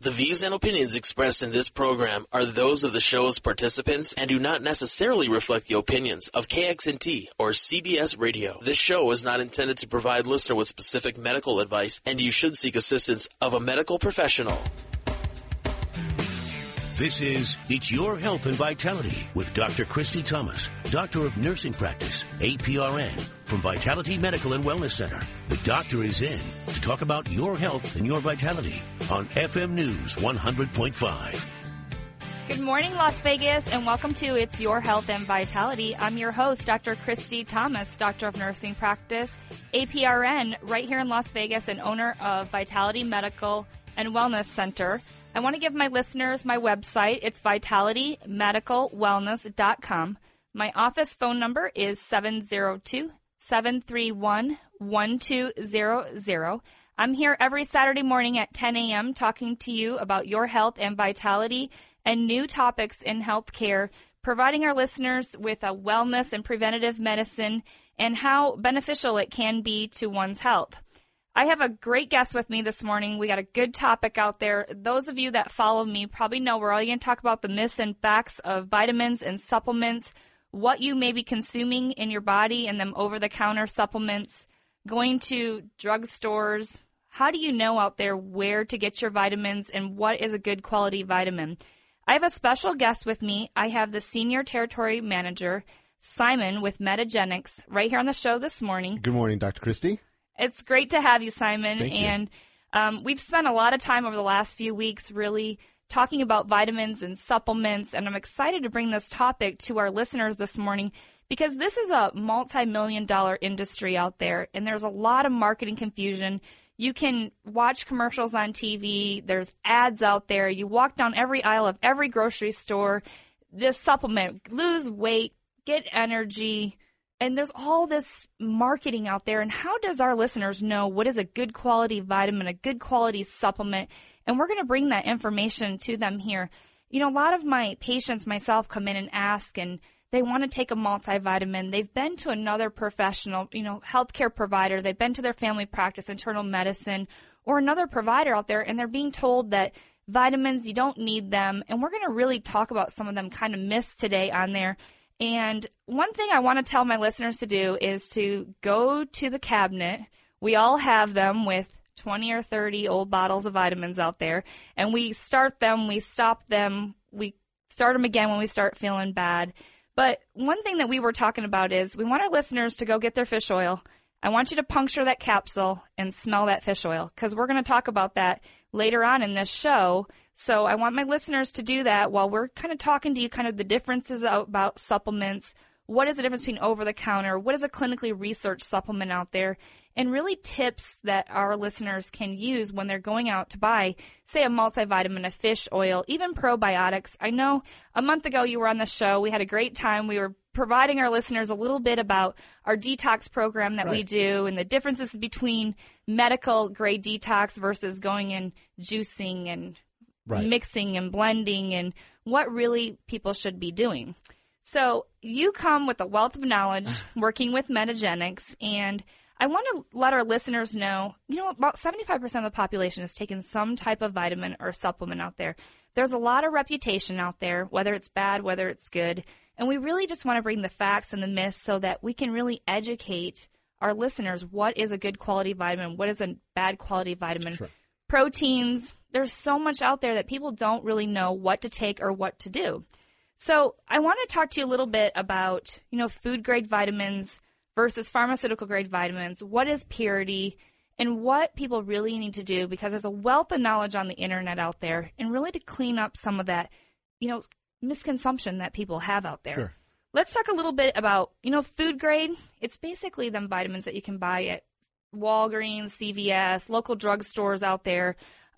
The views and opinions expressed in this program are those of the show's participants and do not necessarily reflect the opinions of KXNT or CBS Radio. This show is not intended to provide listener with specific medical advice, and you should seek assistance of a medical professional. This is It's Your Health and Vitality with Dr. Christy Thomas, Doctor of Nursing Practice, APRN, from Vitality Medical and Wellness Center. The doctor is in to talk about your health and your vitality on FM News 100.5. Good morning, Las Vegas, and welcome to It's Your Health and Vitality. I'm your host, Dr. Christy Thomas, Doctor of Nursing Practice, APRN, right here in Las Vegas, and owner of Vitality Medical and Wellness Center. I want to give my listeners my website. It's vitalitymedicalwellness.com. My office phone number is 702-731-1200. I'm here every Saturday morning at 10 a.m. talking to you about your health and vitality and new topics in healthcare, providing our listeners with a wellness and preventative medicine and how beneficial it can be to one's health. I have a great guest with me this morning. We got a good topic out there. Those of you that follow me probably know we're all going to talk about the myths and facts of vitamins and supplements, what you may be consuming in your body and them over-the-counter supplements, going to drugstores. How do you know out there where to get your vitamins and what is a good quality vitamin? I have a special guest with me. I have the Senior Territory Manager, Simon, with Metagenics, right here on the show this morning. Good morning, Dr. Christy. It's great to have you, Simon. Thank you. And we've spent a lot of time over the last few weeks really talking about vitamins and supplements, and I'm excited to bring this topic to our listeners this morning because this is a multi-million-dollar industry out there, and there's a lot of marketing confusion. You can watch commercials on TV. There's ads out there. You walk down every aisle of every grocery store. This supplement, lose weight, get energy. And there's all this marketing out there. And how does our listeners know what is a good quality vitamin, a good quality supplement? And we're going to bring that information to them here. You know, a lot of my patients, myself, come in and ask, and they want to take a multivitamin. They've been to another professional, healthcare provider. They've been to their family practice, internal medicine, or another provider out there, and they're being told that vitamins, you don't need them. And we're going to really talk about some of them kind of myths today on there. And one thing I want to tell my listeners to do is to go to the cabinet. We all have them with 20 or 30 old bottles of vitamins out there. And we start them, we stop them, we start them again when we start feeling bad. But one thing that we were talking about is we want our listeners to go get their fish oil. I want you to puncture that capsule and smell that fish oil because we're going to talk about that later on in this show. So I want my listeners to do that while we're kind of talking to you kind of the differences about supplements. What is the difference between over-the-counter? What is a clinically researched supplement out there? And really tips that our listeners can use when they're going out to buy, say, a multivitamin, a fish oil, even probiotics. I know a month ago you were on the show. We had a great time. We were providing our listeners a little bit about our detox program that we do and the differences between medical-grade detox versus going and juicing and mixing and blending and what really people should be doing. So you come with a wealth of knowledge working with Metagenics, and I want to let our listeners know, about 75% of the population has taken some type of vitamin or supplement out there. There's a lot of reputation out there, whether it's bad, whether it's good, and we really just want to bring the facts and the myths so that we can really educate our listeners what is a good quality vitamin, what is a bad quality vitamin. Sure. Proteins, there's so much out there that people don't really know what to take or what to do. So I want to talk to you a little bit about, food-grade vitamins versus pharmaceutical-grade vitamins, what is purity, and what people really need to do because there's a wealth of knowledge on the internet out there and really to clean up some of that, misconsumption that people have out there. Sure. Let's talk a little bit about, food grade. It's basically them vitamins that you can buy at Walgreens, CVS, local drugstores out there.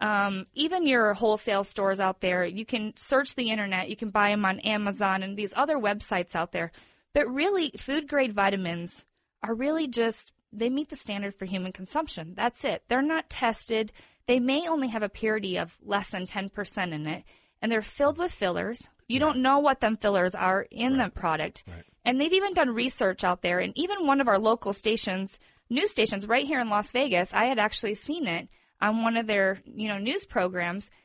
Even your wholesale stores out there, you can search the internet, you can buy them on Amazon and these other websites out there. But really, food-grade vitamins are really just, they meet the standard for human consumption. That's it. They're not tested. They may only have a purity of less than 10% in it, and they're filled with fillers. You don't know what them fillers are in the product. Right. And they've even done research out there, and even one of our local stations, news stations right here in Las Vegas, I had actually seen it on one of their, news programs.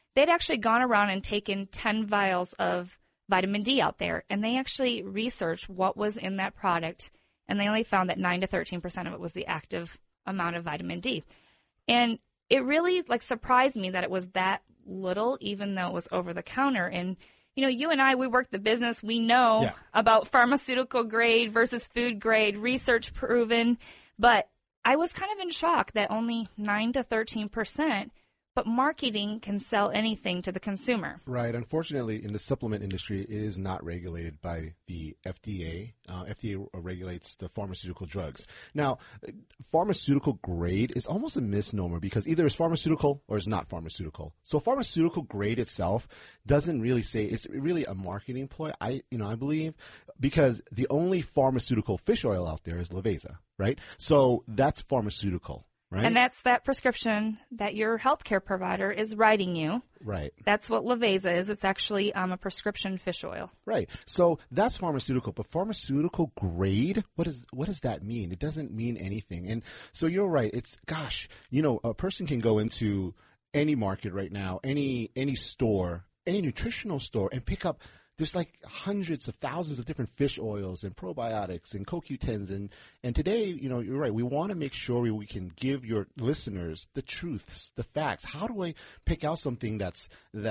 they'd actually gone around and taken 10 vials of vitamin D out there, and they actually researched what was in that product, and they only found that 9 to 13% of it was the active amount of vitamin D. And it really surprised me that it was that little, even though it was over the counter. And you and I, we work the business. We know about pharmaceutical grade versus food grade, research proven. But I was kind of in shock that only 9 to 13%, but marketing can sell anything to the consumer. Right. Unfortunately, in the supplement industry, it is not regulated by the FDA. FDA regulates the pharmaceutical drugs. Now, pharmaceutical grade is almost a misnomer because either it's pharmaceutical or it's not pharmaceutical. So pharmaceutical grade itself doesn't really say, it's really a marketing ploy, I believe, because the only pharmaceutical fish oil out there is Leveza, right? So that's pharmaceutical. Right. And that's that prescription that your healthcare provider is writing you. Right. That's what Leveza is. It's actually a prescription fish oil. Right. So that's pharmaceutical. But pharmaceutical grade, what does that mean? It doesn't mean anything. And so you're right. It's, a person can go into any market right now, any store, any nutritional store, and pick up, there's hundreds of thousands of different fish oils and probiotics and CoQ10s. And today, you're right. We want to make sure we can give your listeners the truths, the facts. How do I pick out something that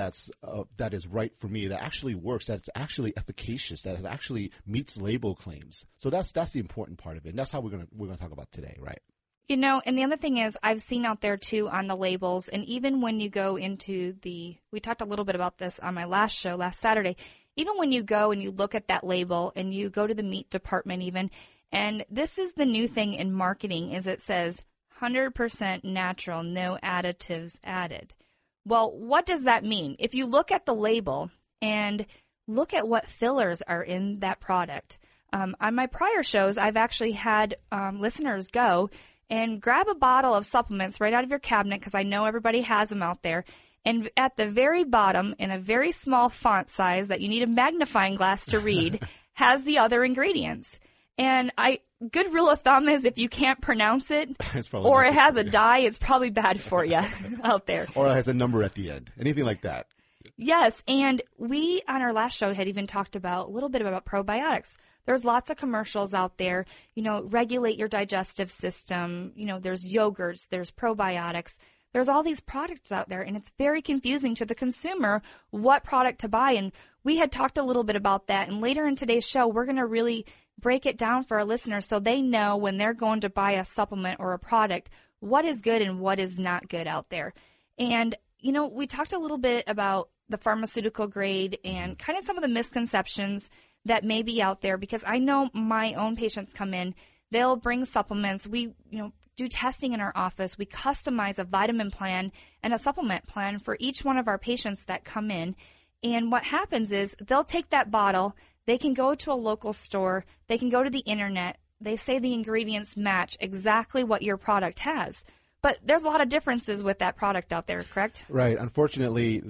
is right for me, that actually works, that's actually efficacious, that actually meets label claims? So that's the important part of it. And that's how we're gonna talk about today, right? And the other thing is, I've seen out there too on the labels, and even when you go into we talked a little bit about this on my last show last Saturday. Even when you go and you look at that label and you go to the meat department even, and this is the new thing in marketing, is it says 100% natural, no additives added. Well, what does that mean? If you look at the label and look at what fillers are in that product. On my prior shows, I've actually had listeners go and grab a bottle of supplements right out of your cabinet, because I know everybody has them out there. And at the very bottom, in a very small font size that you need a magnifying glass to read, has the other ingredients. And good rule of thumb is if you can't pronounce it, or it has a dye, it's probably bad for you out there. Or it has a number at the end, anything like that. Yes, and we on our last show had even talked about a little bit about probiotics. There's lots of commercials out there, regulate your digestive system. There's yogurts, there's probiotics. There's all these products out there, and it's very confusing to the consumer what product to buy. And we had talked a little bit about that. And later in today's show, we're going to really break it down for our listeners so they know when they're going to buy a supplement or a product, what is good and what is not good out there. And, we talked a little bit about the pharmaceutical grade and kind of some of the misconceptions that may be out there, because I know my own patients come in, they'll bring supplements. We, do testing in our office. We customize a vitamin plan and a supplement plan for each one of our patients that come in. And what happens is they'll take that bottle, they can go to a local store, they can go to the internet, they say the ingredients match exactly what your product has. But there's a lot of differences with that product out there, correct? Right. Unfortunately,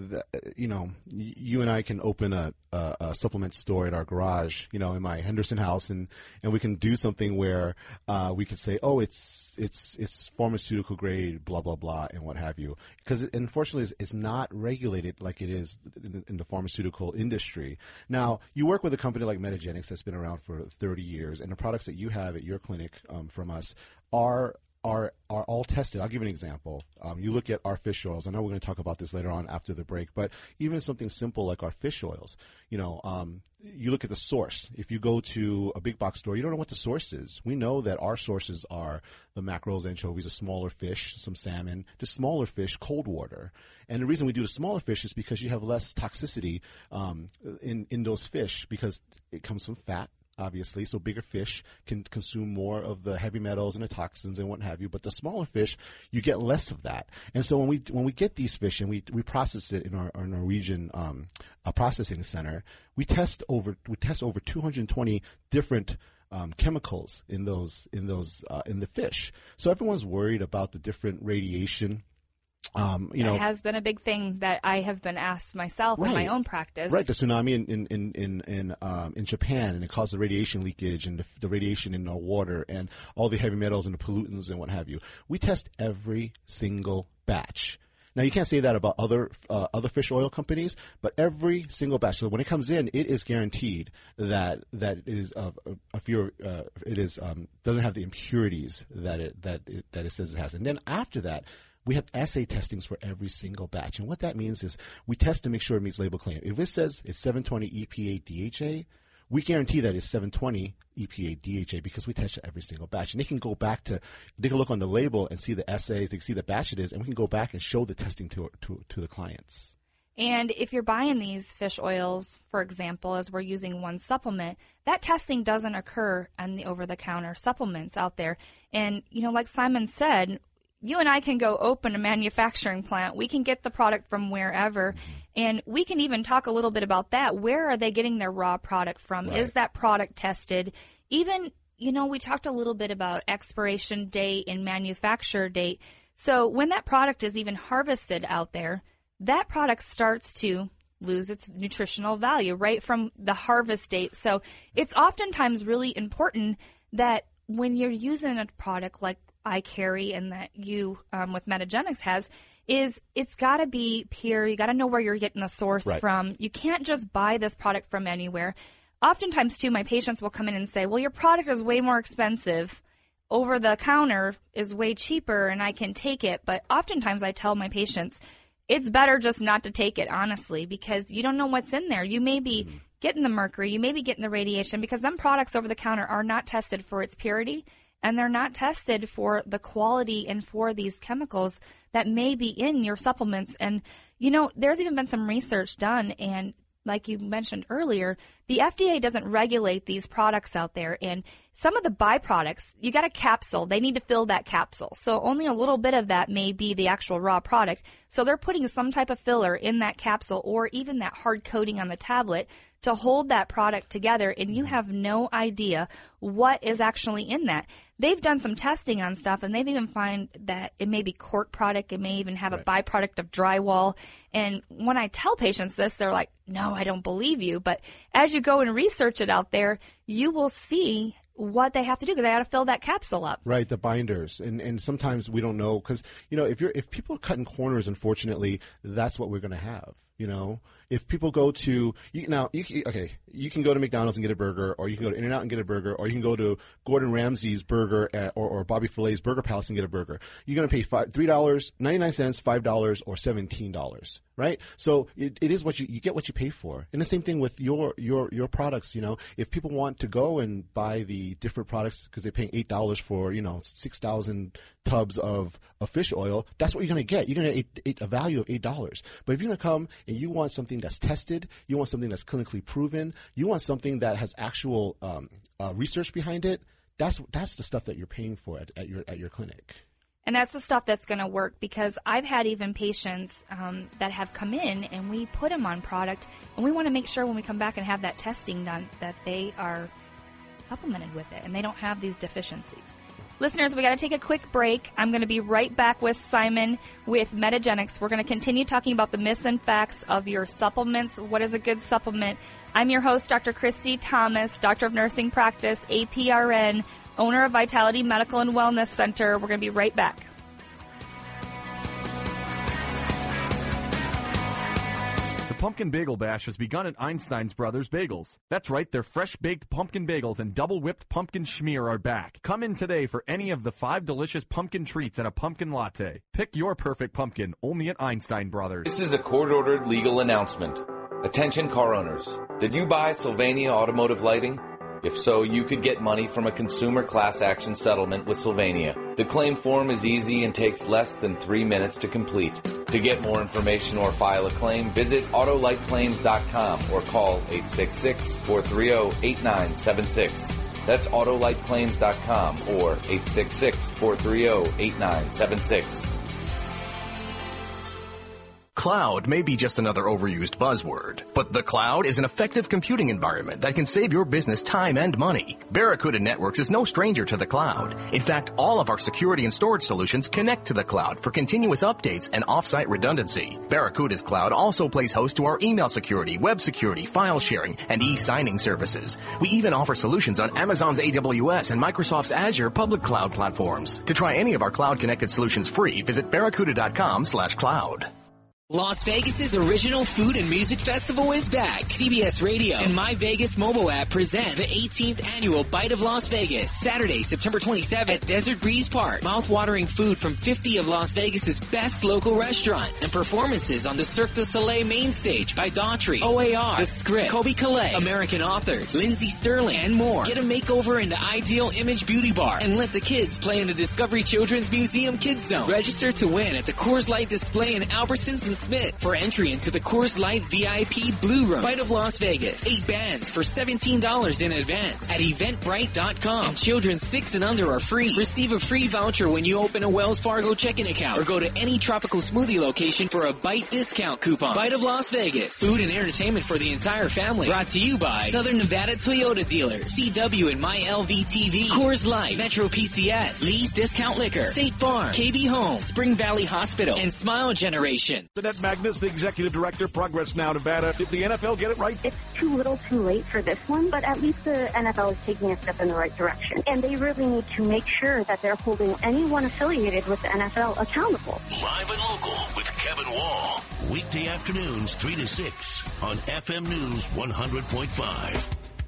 you and I can open a supplement store at our garage, in my Henderson house, and we can do something where we could say, oh, it's pharmaceutical grade, blah, blah, blah, and what have you. Because unfortunately, it's not regulated like it is in the pharmaceutical industry. Now, you work with a company like Metagenics that's been around for 30 years, and the products that you have at your clinic from us are all tested. I'll give you an example. You look at our fish oils. I know we're going to talk about this later on after the break, but even something simple like our fish oils, you look at the source. If you go to a big box store, you don't know what the source is. We know that our sources are the mackerels, anchovies, a smaller fish, some salmon, just smaller fish, cold water. And the reason we do the smaller fish is because you have less toxicity in those fish, because it comes from fat. Obviously, so bigger fish can consume more of the heavy metals and the toxins and what have you. But the smaller fish, you get less of that. And so when we get these fish and we process it in our Norwegian processing center, we test over 220 different chemicals in the fish. So everyone's worried about the different radiation. It has been a big thing that I have been asked myself in my own practice. Right, the tsunami in Japan, and it caused the radiation leakage and the radiation in our water and all the heavy metals and the pollutants and what have you. We test every single batch. Now, you can't say that about other fish oil companies, but every single batch, so when it comes in, it is guaranteed that it is doesn't have the impurities that it says it has. And then after that, we have assay testings for every single batch. And what that means is we test to make sure it meets label claim. If it says it's 720 EPA DHA, we guarantee that it's 720 EPA DHA because we test every single batch. And they can look on the label and see the assays, they can see the batch it is, and we can go back and show the testing to the clients. And if you're buying these fish oils, for example, as we're using one supplement, that testing doesn't occur on the over-the-counter supplements out there. And, like Simon said, you and I can go open a manufacturing plant. We can get the product from wherever, and we can even talk a little bit about that. Where are they getting their raw product from? Right. Is that product tested? Even, we talked a little bit about expiration date and manufacturer date. So when that product is even harvested out there, that product starts to lose its nutritional value right from the harvest date. So it's oftentimes really important that when you're using a product like I carry and that you with Metagenics has, is it's got to be pure. You got to know where you're getting the source from. You can't just buy this product from anywhere. Oftentimes, too, my patients will come in and say, well, your product is way more expensive. Over the counter is way cheaper and I can take it. But oftentimes I tell my patients, it's better just not to take it, honestly, because you don't know what's in there. You may be getting the mercury, you may be getting the radiation, because them products over the counter are not tested for its purity. And they're not tested for the quality and for these chemicals that may be in your supplements. And, there's even been some research done, and like you mentioned earlier, the FDA doesn't regulate these products out there. And some of the byproducts, you got a capsule. They need to fill that capsule. So only a little bit of that may be the actual raw product. So they're putting some type of filler in that capsule or even that hard coating on the tablet to hold that product together, and you have no idea what is actually in that. They've done some testing on stuff, and they've even found that it may be cork product. It may even have a byproduct of drywall. And when I tell patients this, they're like, no, I don't believe you. But as you go and research it out there, you will see what they have to do because they got to fill that capsule up. Right, the binders. And sometimes we don't know because, if people are cutting corners, unfortunately, that's what we're going to have. If people go to you can go to McDonald's and get a burger, or you can go to In-N-Out and get a burger, or you can go to Gordon Ramsay's burger or Bobby Flay's Burger Palace and get a burger. You're going to pay $3.99, $5, or $17, right? So it is what you get what you pay for. And the same thing with your products. If people want to go and buy the different products because they're paying $8 for 6,000 tubs of fish oil, that's what you're going to get. You're going to get a value of $8. But if you're going to come and you want something that's tested, you want something that's clinically proven, you want something that has actual research behind it, that's the stuff that you're paying for at your clinic. And that's the stuff that's going to work, because I've had even patients that have come in and we put them on product, and we want to make sure when we come back and have that testing done that they are supplemented with it and they don't have these deficiencies. Listeners, we got to take a quick break. I'm going to be right back with Simon with Metagenics. We're going to continue talking about the myths and facts of your supplements. What is a good supplement? I'm your host, Dr. Christy Thomas, Doctor of Nursing Practice, APRN, owner of Vitality Medical and Wellness Center. We're going to be right back. Pumpkin Bagel Bash has begun at Einstein's Brothers Bagels. That's right, their fresh-baked pumpkin bagels and double-whipped pumpkin schmear are back. Come in today for any of the 5 delicious pumpkin treats and a pumpkin latte. Pick your perfect pumpkin, only at Einstein Brothers. This is a court-ordered legal announcement. Attention car owners. Did you buy Sylvania Automotive Lighting? If so, you could get money from a consumer class action settlement with Sylvania. The claim form is easy and takes less than 3 minutes to complete. To get more information or file a claim, visit autolightclaims.com or call 866-430-8976. That's autolightclaims.com or 866-430-8976. Cloud may be just another overused buzzword, but the cloud is an effective computing environment that can save your business time and money. Barracuda Networks is no stranger to the cloud. In fact, all of our security and storage solutions connect to the cloud for continuous updates and off-site redundancy. Barracuda's cloud also plays host to our email security, web security, file sharing, and e-signing services. We even offer solutions on Amazon's AWS and Microsoft's Azure public cloud platforms. To try any of our cloud-connected solutions free, visit barracuda.com/cloud. Las Vegas's original food and music festival is back. CBS Radio and My Vegas mobile app present the 18th annual Bite of Las Vegas, Saturday, September 27th at Desert Breeze Park. Mouth-watering food from 50 of Las Vegas's best local restaurants and performances on the Cirque du Soleil main stage by Daughtry, OAR, The Script, Kobe Calais, American Authors, Lindsey Sterling, and more. Get a makeover in the Ideal Image Beauty Bar and let the kids play in the Discovery Children's Museum Kids Zone. Register to win at the Coors Light display in Albertsons and Smith for entry into the Coors Light VIP Blue Room. Bite of Las Vegas. 8 bands for $17 in advance at Eventbrite.com. And children 6 and under are free. Receive a free voucher when you open a Wells Fargo checking account or go to any tropical smoothie location for a Bite discount coupon. Bite of Las Vegas. Food and entertainment for the entire family. Brought to you by Southern Nevada Toyota Dealers, CW and MyLVTV, Coors Light, Metro PCS, Lee's Discount Liquor, State Farm, KB Home, Spring Valley Hospital, and Smile Generation. Annette Magnus, the executive director, Progress Now Nevada. Did the NFL get it right? It's too little too late for this one, but at least the NFL is taking a step in the right direction. And they really need to make sure that they're holding anyone affiliated with the NFL accountable. Live and local with Kevin Wall. Weekday afternoons 3 to 6 on FM News 100.5.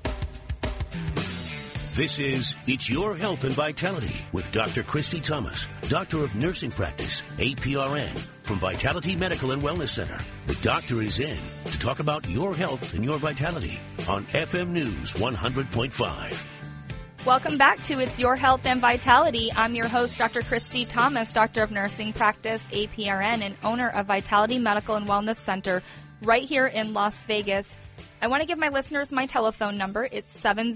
This is It's Your Health and Vitality with Dr. Christy Thomas, Doctor of Nursing Practice, APRN, from Vitality Medical and Wellness Center. The doctor is in to talk about your health and your vitality on FM News 100.5. Welcome back to It's Your Health and Vitality. I'm your host, Dr. Christy Thomas, Doctor of Nursing Practice, APRN, and owner of Vitality Medical and Wellness Center right here in Las Vegas. I want to give my listeners my telephone number. It's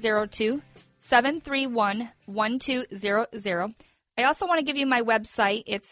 702-731-1200. I also want to give you my website. It's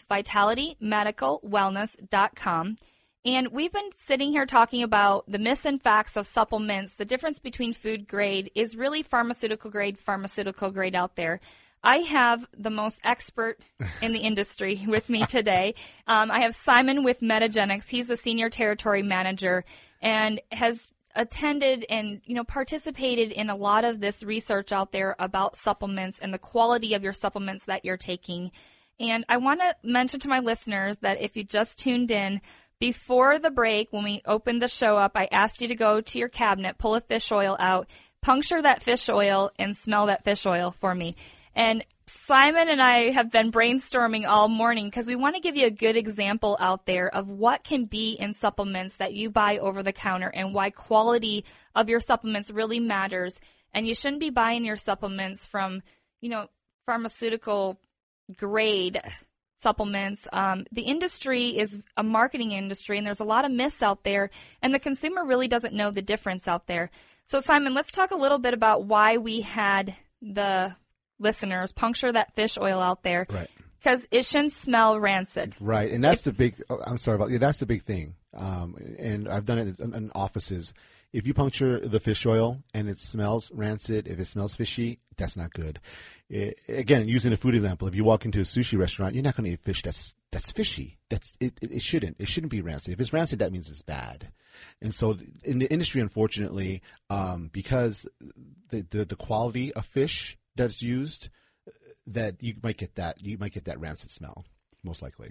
vitalitymedicalwellness.com. And we've been sitting here talking about the myths and facts of supplements. The difference between food grade is really pharmaceutical grade out there. I have the most expert in the industry with me today. I have Simon with Metagenics. He's the senior territory manager and has attended and, participated in a lot of this research out there about supplements and the quality of your supplements that you're taking. And I want to mention to my listeners that if you just tuned in, before the break, when we opened the show up, I asked you to go to your cabinet, pull a fish oil out, puncture that fish oil, and smell that fish oil for me. And Simon and I have been brainstorming all morning because we want to give you a good example out there of what can be in supplements that you buy over the counter and why quality of your supplements really matters. And you shouldn't be buying your supplements from, pharmaceutical grade supplements. The industry is a marketing industry, and there's a lot of myths out there, and the consumer really doesn't know the difference out there. So, Simon, let's talk a little bit about why we had the listeners puncture that fish oil out there. Right. Because it shouldn't smell rancid. Right. And that's that's the big thing. And I've done it in offices. If you puncture the fish oil and it smells rancid, if it smells fishy, that's not good. Again, using a food example, if you walk into a sushi restaurant, you're not going to eat fish that's fishy. It shouldn't be rancid. If it's rancid, that means it's bad. And so in the industry, unfortunately, because the quality of fish that's used, that you might get that rancid smell, most likely.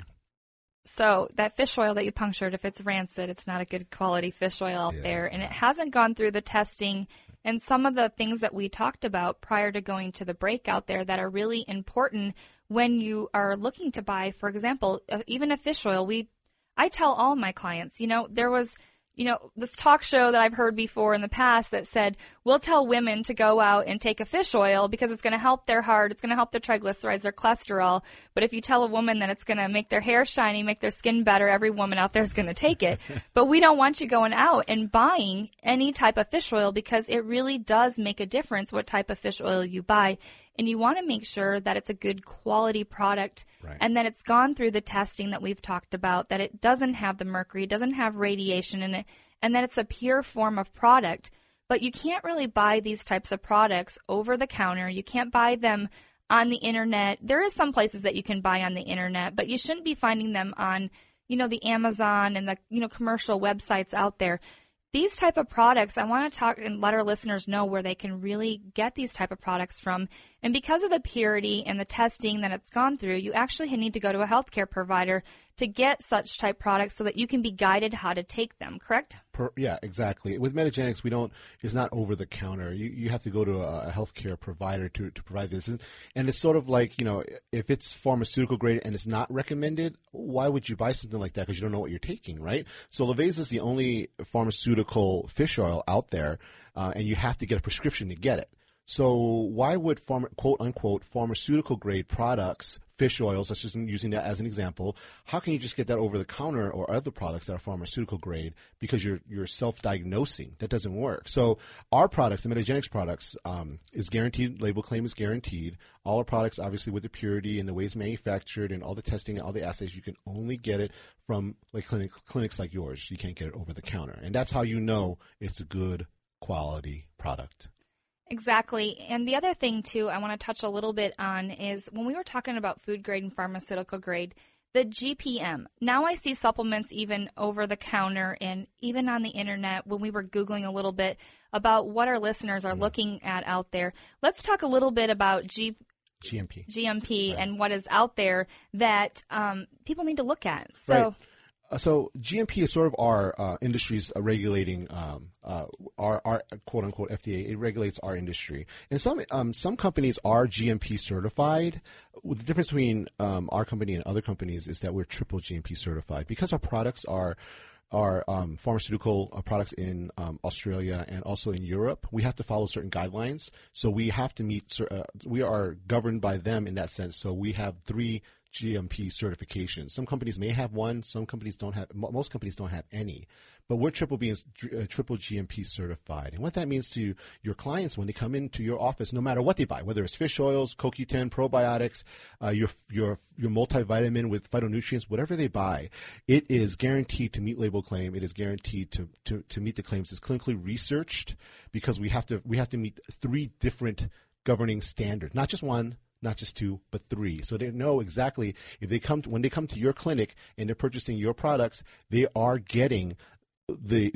So that fish oil that you punctured, if it's rancid, it's not a good quality fish oil out there, and it hasn't gone through the testing and some of the things that we talked about prior to going to the break out there that are really important when you are looking to buy, for example, even a fish oil. I tell all my clients, there was this talk show that I've heard before in the past that said, we'll tell women to go out and take a fish oil because it's going to help their heart, it's going to help their triglycerides, their cholesterol. But if you tell a woman that it's going to make their hair shiny, make their skin better, every woman out there is going to take it. But we don't want you going out and buying any type of fish oil because it really does make a difference what type of fish oil you buy. and you want to make sure that it's a good quality product, right, and that it's gone through the testing that we've talked about, that it doesn't have the mercury, doesn't have radiation in it, and that it's a pure form of product. But you can't really buy these types of products over the counter. You can't buy them on the internet. There is some places that you can buy on the internet, but you shouldn't be finding them on, the Amazon and the, commercial websites out there. These type of products, I want to talk and let our listeners know where they can really get these type of products from. And because of the purity and the testing that it's gone through, you actually need to go to a healthcare provider to get such type products so that you can be guided how to take them, correct? Yeah, exactly. With Metagenics, it's not over the counter. You have to go to a healthcare provider to provide this. And it's sort of like, if it's pharmaceutical grade and it's not recommended, why would you buy something like that? Because you don't know what you're taking, right? So Levesa is the only pharmaceutical fish oil out there, and you have to get a prescription to get it. So why would quote unquote pharmaceutical grade products, fish oils, let's just using that as an example, how can you just get that over the counter or other products that are pharmaceutical grade because you're self-diagnosing? That doesn't work. So our products, the Metagenics products, is guaranteed, label claim is guaranteed. All our products, obviously with the purity and the way it's manufactured and all the testing and all the assays, you can only get it from like clinics like yours. You can't get it over the counter. And that's how you know it's a good quality product. Exactly. And the other thing, too, I want to touch a little bit on is when we were talking about food grade and pharmaceutical grade, the GPM. Now I see supplements even over the counter and even on the internet when we were Googling a little bit about what our listeners are looking at out there. Let's talk a little bit about GMP right, and what is out there that people need to look at. So. Right. So GMP is sort of our industry's regulating our quote unquote FDA. It regulates our industry, and some companies are GMP certified. The difference between our company and other companies is that we're triple GMP certified because our products are pharmaceutical products in Australia and also in Europe. We have to follow certain guidelines, so we have to meet. We are governed by them in that sense. So we have 3 GMP certifications. Some companies may have one. Some companies don't have. Most companies don't have any. But we're triple GMP certified. And what that means to your clients when they come into your office, no matter what they buy, whether it's fish oils, CoQ10, probiotics, your multivitamin with phytonutrients, whatever they buy, it is guaranteed to meet label claim. It is guaranteed to meet the claims. It's clinically researched because we have to meet 3 different governing standards, not just one, not just 2, but 3. So they know exactly when they come to your clinic and they're purchasing your products, they are getting the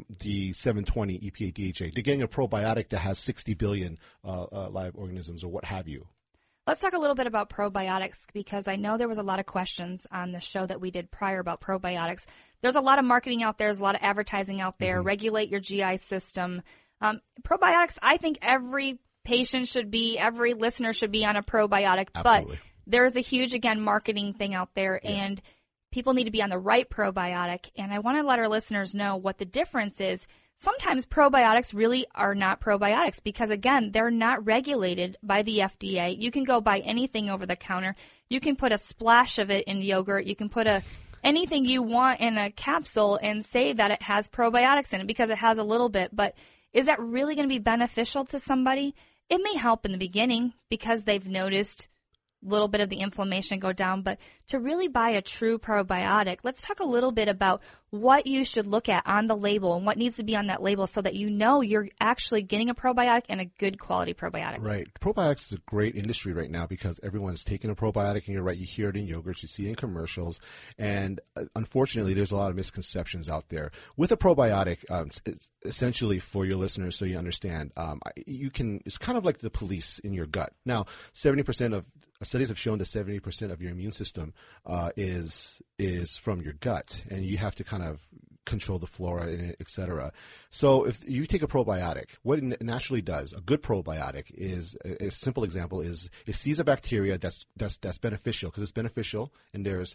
720 EPA DHA. They're getting a probiotic that has 60 billion live organisms or what have you. Let's talk a little bit about probiotics because I know there was a lot of questions on the show that we did prior about probiotics. There's a lot of marketing out there. There's a lot of advertising out there. Mm-hmm. Regulate your GI system. Probiotics, I think every listener should be on a probiotic. Absolutely. But there's a huge, again, marketing thing out there, yes, and people need to be on the right probiotic. And I want to let our listeners know what the difference is. Sometimes probiotics really are not probiotics because, again, they're not regulated by the FDA. You can go buy anything over the counter. You can put a splash of it in yogurt. You can put anything you want in a capsule and say that it has probiotics in it because it has a little bit. But is that really going to be beneficial to somebody? It may help in the beginning because they've noticed a little bit of the inflammation go down, but to really buy a true probiotic, let's talk a little bit about what you should look at on the label and what needs to be on that label so that you know you're actually getting a probiotic and a good quality probiotic. Right. Probiotics is a great industry right now because everyone's taking a probiotic, and you're right, you hear it in yogurts, you see it in commercials, and unfortunately there's a lot of misconceptions out there. With a probiotic, essentially for your listeners so you understand, it's kind of like the police in your gut. Now, 70% of studies have shown that 70% of your immune system is from your gut, and you have to kind of control the flora in it, et cetera. So if you take a probiotic, what it naturally does, a good probiotic is, a simple example is, it sees a bacteria that's beneficial because it's beneficial, and there's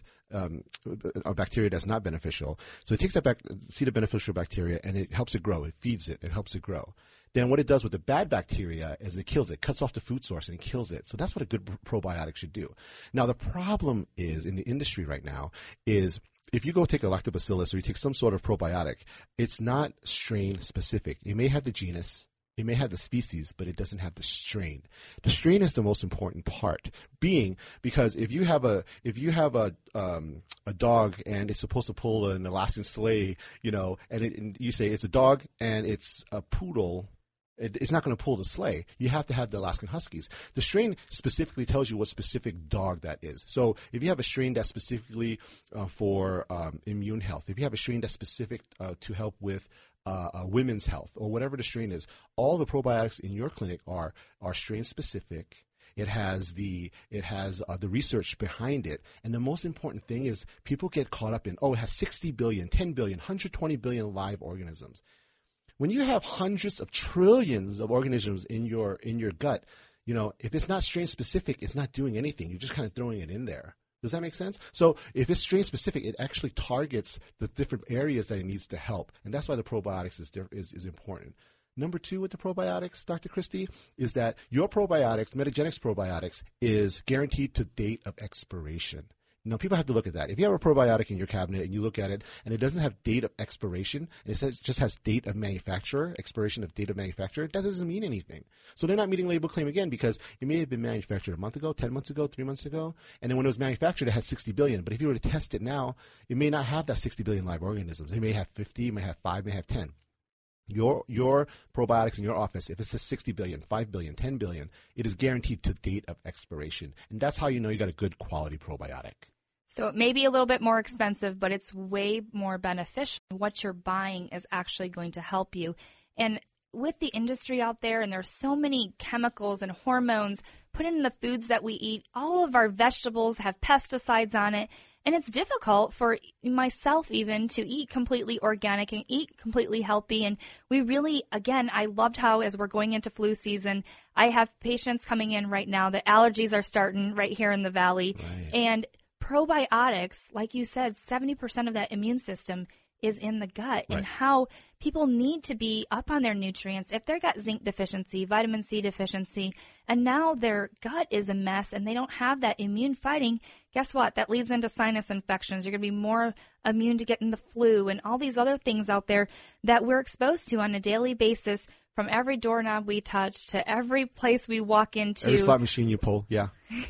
a bacteria that's not beneficial. So it takes that see the beneficial bacteria, and it helps it grow. It feeds it. It helps it grow. Then what it does with the bad bacteria is it kills it, cuts off the food source, and it kills it. So that's what a good probiotic should do. Now, the problem is in the industry right now is if you go take a lactobacillus or you take some sort of probiotic, it's not strain specific. It may have the genus, It may have the species, but it doesn't have the strain. The strain is the most important part, because if you have a dog and it's supposed to pull an Alaskan sleigh, and you say it's a dog and it's a poodle, it's not going to pull the sleigh. You have to have the Alaskan Huskies. The strain specifically tells you what specific dog that is. So if you have a strain that's specifically for immune health, if you have a strain that's specific to help with women's health, or whatever the strain is, all the probiotics in your clinic are strain specific. It has the research behind it. And the most important thing is people get caught up in, it has 60 billion, 10 billion, 120 billion live organisms. When you have hundreds of trillions of organisms in your gut, if it's not strain specific, it's not doing anything. You're just kind of throwing it in there. Does that make sense? So if it's strain specific, it actually targets the different areas that it needs to help. And that's why the probiotics is important. Number 2 with the probiotics, Dr. Christie, is that your probiotics, Metagenics probiotics, is guaranteed to date of expiration. People have to look at that. If you have a probiotic in your cabinet and you look at it and it doesn't have date of expiration, and it just has date of manufacturer, expiration of date of manufacturer, that doesn't mean anything. So they're not meeting label claim again because it may have been manufactured a month ago, 10 months ago, 3 months ago, and then when it was manufactured, it had 60 billion. But if you were to test it now, it may not have that 60 billion live organisms. It may have 50, it may have 5, it may have 10. Your probiotics in your office, if it says 60 billion, 5 billion, 10 billion, it is guaranteed to date of expiration. And that's how you know you got a good quality probiotic. So it may be a little bit more expensive, but it's way more beneficial. What you're buying is actually going to help you. And with the industry out there, and there's so many chemicals and hormones put in the foods that we eat, all of our vegetables have pesticides on it. And it's difficult for myself even to eat completely organic and eat completely healthy. And we really, again, I loved how as we're going into flu season, I have patients coming in right now. The allergies are starting right here in the valley. Right. And probiotics, like you said, 70% of that immune system is in the gut, and how people need to be up on their nutrients. If they've got zinc deficiency, vitamin C deficiency, and now their gut is a mess and they don't have that immune fighting, guess what? That leads into sinus infections. You're going to be more immune to getting the flu and all these other things out there that we're exposed to on a daily basis, from every doorknob we touch to every place we walk into. Every slot machine you pull, yeah.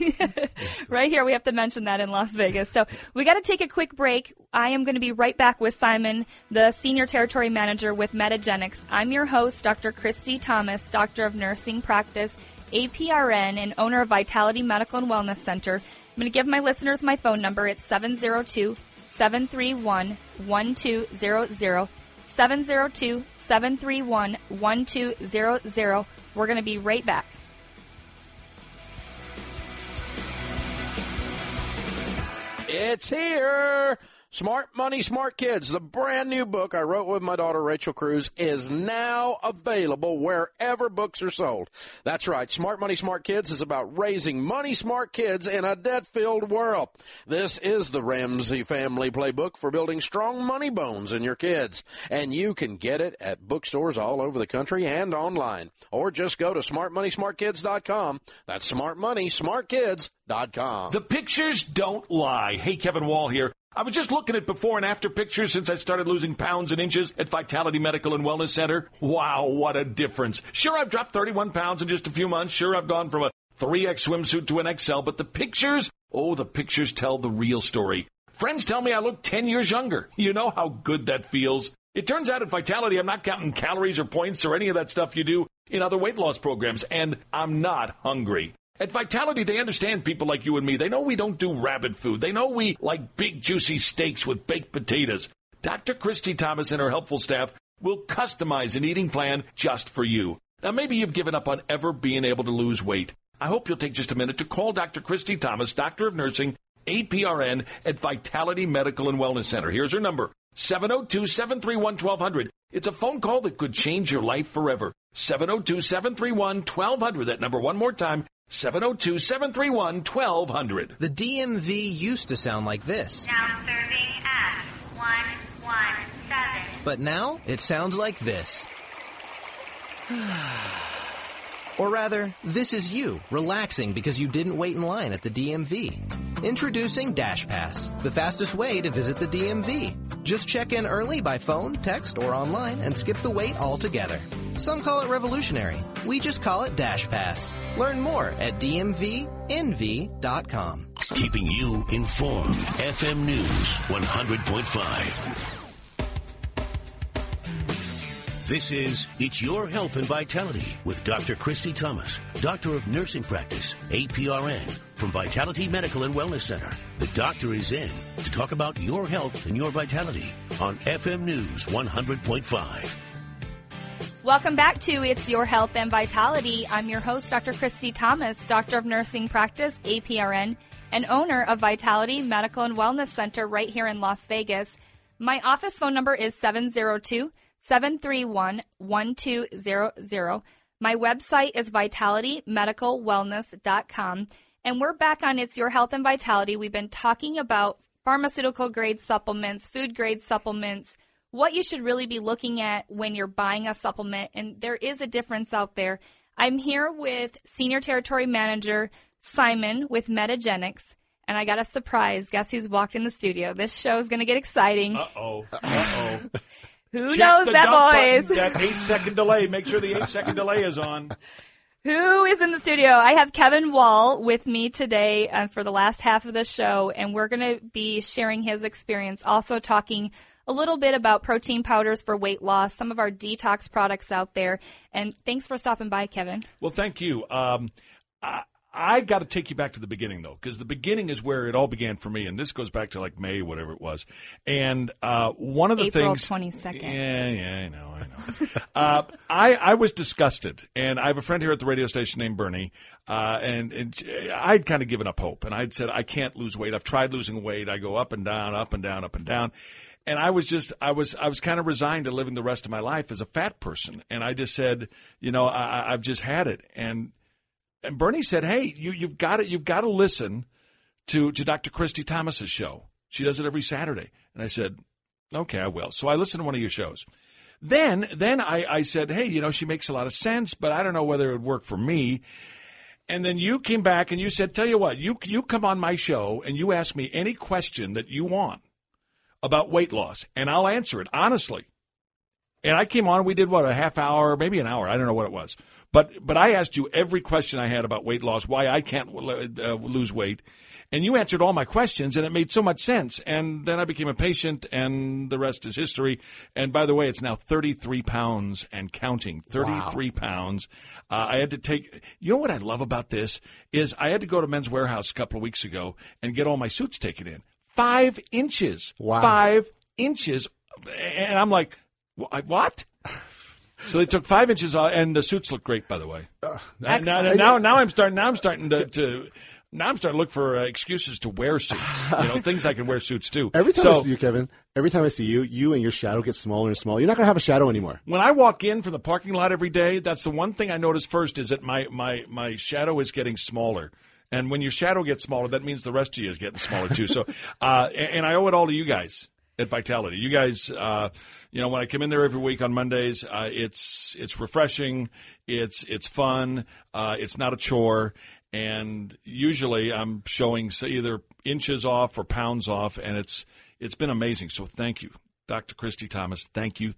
Right here, we have to mention that in Las Vegas. So we got to take a quick break. I am going to be right back with Simon, the Senior Territory Manager with Metagenics. I'm your host, Dr. Christy Thomas, Doctor of Nursing Practice, APRN, and owner of Vitality Medical and Wellness Center. I'm going to give my listeners my phone number. It's 702-731-1200. 702-731-1200. We're going to be right back. It's here. Smart Money, Smart Kids, the brand new book I wrote with my daughter Rachel Cruz, is now available wherever books are sold. That's right. Smart Money, Smart Kids is about raising money-smart kids in a debt-filled world. This is the Ramsey family playbook for building strong money bones in your kids. And you can get it at bookstores all over the country and online. Or just go to smartmoneysmartkids.com. That's smartmoneysmartkids.com. The pictures don't lie. Hey, Kevin Wall here. I was just looking at before and after pictures since I started losing pounds and inches at Vitality Medical and Wellness Center. Wow, what a difference. Sure, I've dropped 31 pounds in just a few months. Sure, I've gone from a 3X swimsuit to an XL. But the pictures tell the real story. Friends tell me I look 10 years younger. You know how good that feels. It turns out at Vitality, I'm not counting calories or points or any of that stuff you do in other weight loss programs. And I'm not hungry. At Vitality, they understand people like you and me. They know we don't do rabbit food. They know we like big, juicy steaks with baked potatoes. Dr. Christy Thomas and her helpful staff will customize an eating plan just for you. Now, maybe you've given up on ever being able to lose weight. I hope you'll take just a minute to call Dr. Christy Thomas, Doctor of Nursing, APRN, at Vitality Medical and Wellness Center. Here's her number, 702-731-1200. It's a phone call that could change your life forever. 702-731-1200. That number one more time, 702-731-1200. The DMV used to sound like this. Now serving at 117. But now it sounds like this. Or rather, this is you, relaxing because you didn't wait in line at the DMV. Introducing Dash Pass, the fastest way to visit the DMV. Just check in early by phone, text, or online and skip the wait altogether. Some call it revolutionary. We just call it Dash Pass. Learn more at dmvnv.com. Keeping you informed. FM News 100.5. This is It's Your Health and Vitality with Dr. Christy Thomas, Doctor of Nursing Practice, APRN, from Vitality Medical and Wellness Center. The doctor is in to talk about your health and your vitality on FM News 100.5. Welcome back to It's Your Health and Vitality. I'm your host, Dr. Christy Thomas, Doctor of Nursing Practice, APRN, and owner of Vitality Medical and Wellness Center right here in Las Vegas. My office phone number is 702-731-1200. My website is vitalitymedicalwellness.com. And we're back on It's Your Health and Vitality. We've been talking about pharmaceutical-grade supplements, food-grade supplements, what you should really be looking at when you're buying a supplement. And there is a difference out there. I'm here with Senior Territory Manager Simon with Metagenics. And I got a surprise. Guess who's walked in the studio? This show is going to get exciting. Uh-oh. Who Check knows the that dump voice? button, that 8-second delay. Make sure the 8-second delay is on. Who is in the studio? I have Kevin Wall with me today for the last half of the show, and we're going to be sharing his experience, also talking a little bit about protein powders for weight loss, some of our detox products out there. And thanks for stopping by, Kevin. Well, thank you. I got to take you back to the beginning, though, because the beginning is where it all began for me, and this goes back to like May, whatever it was. And one of the April things, 22nd. Yeah, I know. I was disgusted, and I have a friend here at the radio station named Bernie, and I'd kind of given up hope, and I'd said I can't lose weight. I've tried losing weight. I go up and down, up and down, up and down. And I was kind of resigned to living the rest of my life as a fat person, and I just said, I've just had it. And Bernie said, "Hey, you've got to listen to Dr. Christy Thomas's show. She does it every Saturday." And I said, "Okay, I will." So I listened to one of your shows. Then I said, "Hey, she makes a lot of sense, but I don't know whether it would work for me." And then you came back and you said, "Tell you what, you come on my show and you ask me any question that you want about weight loss, and I'll answer it honestly." And I came on, we did a half hour, maybe an hour, I don't know what it was. But I asked you every question I had about weight loss, why I can't lose weight, and you answered all my questions, and it made so much sense. And then I became a patient, and the rest is history. And by the way, it's now 33 pounds and counting. 33 pounds. I had to take. You know what I love about this is I had to go to Men's Warehouse a couple of weeks ago and get all my suits taken in. 5 inches. Wow. 5 inches, and I'm like, what? So they took 5 inches off, and the suits look great, by the way. Now I'm starting to look for excuses to wear suits. Things I can wear suits too. Every time I see you, Kevin, you and your shadow get smaller and smaller. You're not going to have a shadow anymore. When I walk in from the parking lot every day, that's the one thing I notice first is that my shadow is getting smaller. And when your shadow gets smaller, that means the rest of you is getting smaller too. So, and I owe it all to you guys at Vitality. You guys, when I come in there every week on Mondays, it's refreshing, it's fun, it's not a chore, and usually I'm showing either inches off or pounds off, and it's been amazing. So thank you, Dr. Christy Thomas. Thank you.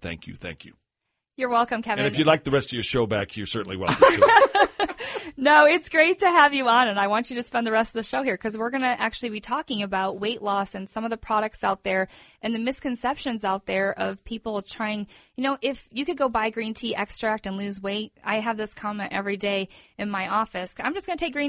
You're welcome, Kevin. And if you'd like the rest of your show back, you're certainly welcome to. No, it's great to have you on, and I want you to spend the rest of the show here because we're going to actually be talking about weight loss and some of the products out there and the misconceptions out there of people trying, if you could go buy green tea extract and lose weight. I have this comment every day in my office. I'm just going to take green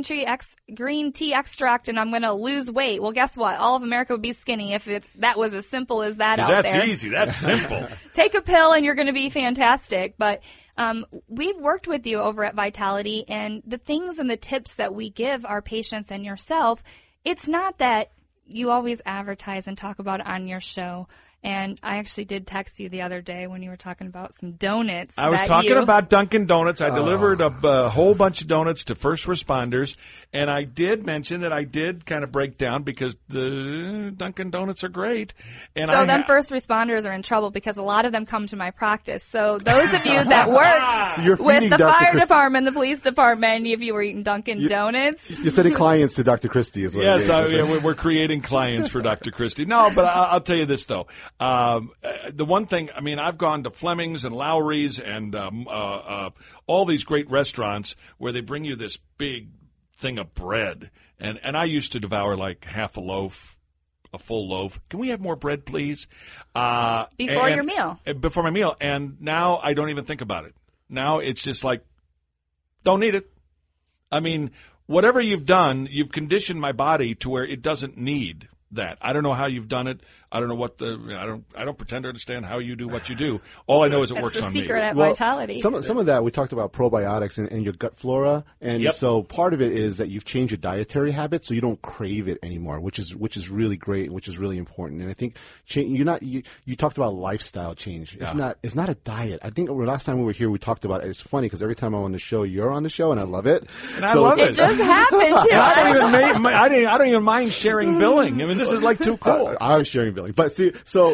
tea extract and I'm going to lose weight. Well, guess what? All of America would be skinny if that was as simple as that out that's there. That's easy. That's simple. Take a pill and you're going to be fantastic. But we've worked with you over at Vitality, and the things and the tips that we give our patients and yourself, it's not that you always advertise and talk about it on your show And I actually did text you the other day when you were talking about some donuts. I was talking about Dunkin' Donuts. I delivered a whole bunch of donuts to first responders, and I did mention that I did kind of break down because the Dunkin' Donuts are great. And so then first responders are in trouble because a lot of them come to my practice. So those of you that work with the fire department, the police department, any of you were eating Dunkin' Donuts. You're sending clients to Dr. Christie as well. Yes, we're creating clients for Dr. Christie. No, but I'll tell you this, though. The one thing, I mean, I've gone to Fleming's and Lowry's and all these great restaurants where they bring you this big thing of bread. And I used to devour like half a loaf, a full loaf. Can we have more bread, please? Before your meal. Before my meal. And now I don't even think about it. Now it's just like, don't need it. I mean, whatever you've done, you've conditioned my body to where it doesn't need that. I don't know how you've done it. I don't know what I don't pretend to understand how you do what you do. All I know is it works on me. That's the secret at Vitality. Some of that, we talked about probiotics and your gut flora. And so part of it is that you've changed your dietary habits so you don't crave it anymore, which is really great, which is really important. And I think you talked about lifestyle change. It's not a diet. I think last time we were here, we talked about it. It's funny because every time I'm on the show, you're on the show, and I love it. And I love it. It just happened too. I don't even mind sharing billing. I mean, this is like too cool. I'm sharing billing, but see,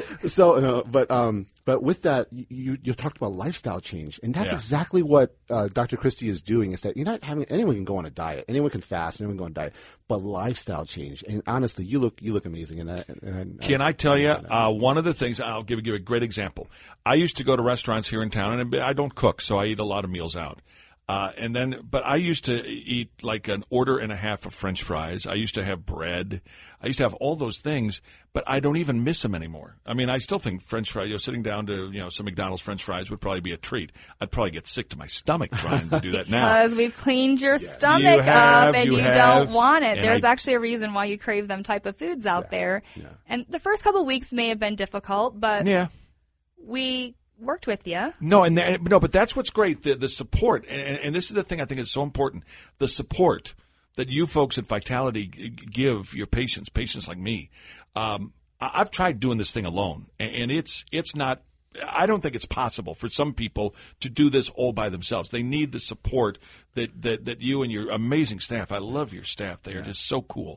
but with that, you talked about lifestyle change, and that's exactly what Dr. Christie is doing. Is that you're not having anyone can go on a diet, anyone can fast, anyone can go on a diet, but lifestyle change. And honestly, you look amazing. Can I tell you one of the things? I'll give you a great example. I used to go to restaurants here in town, and I don't cook, so I eat a lot of meals out. But I used to eat like an order and a half of French fries. I used to have bread. I used to have all those things, but I don't even miss them anymore. I mean, I still think French fries, sitting down to, some McDonald's French fries would probably be a treat. I'd probably get sick to my stomach trying to do that now. Because we've cleaned your stomach up and you don't want it. There's actually a reason why you crave them type of foods out there. Yeah. And the first couple of weeks may have been difficult, but we worked with you. But that's what's great, the support. And this is the thing I think is so important, the support that you folks at Vitality give your patients like me. I've tried doing this thing alone, and it's not, I don't think it's possible for some people to do this all by themselves. They need the support that you and your amazing staff, I love your staff, they are just so cool.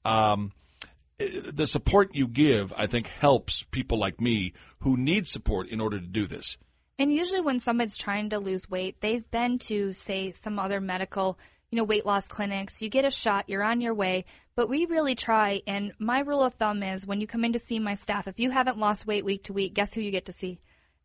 The support you give, I think, helps people like me who need support in order to do this. And usually when somebody's trying to lose weight, they've been to, say, some other medical, weight loss clinics. You get a shot, you're on your way. But we really try, and my rule of thumb is when you come in to see my staff, if you haven't lost weight week to week, guess who you get to see?